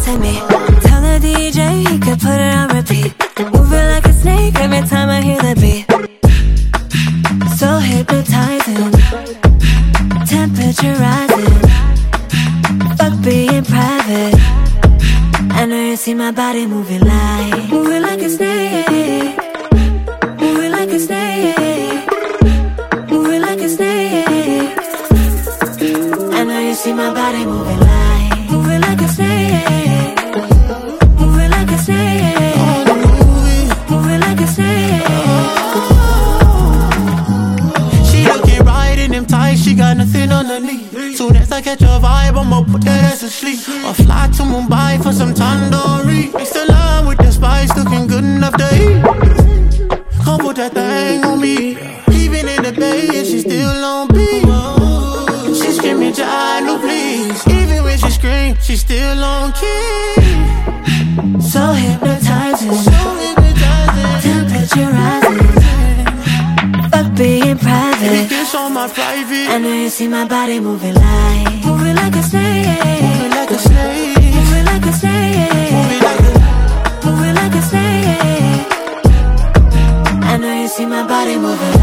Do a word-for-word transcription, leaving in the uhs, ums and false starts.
in me. Tell the D J he could put it on repeat. Moving like a snake every time I hear the beat. So hypnotizing, temperature rising. Fuck being private. I know you see my body moving like, moving like a snake, moving like a snake, moving like a snake. I know you see my body moving like, moving like a snake, moving like a snake, moving like a snake. She looking right in them tights, she got nothing underneath. Soon as I catch a vibe, I'ma put that ass to sleep. Or fly to Mumbai for some tandoori. Mix the lime with the spice, looking good enough to eat. Come put that thing on me. Even in the bay, and she still on beat. She screaming, Jai, no please. Even when she scream, she still on key. So hypnotizing, so hypnotizing. Temperature rising. Fuck being private. This on my private. I know you see my body moving like, moving like a snake, moving like a snake, moving like a snake, moving like a, moving like a snake. I know you see my body moving.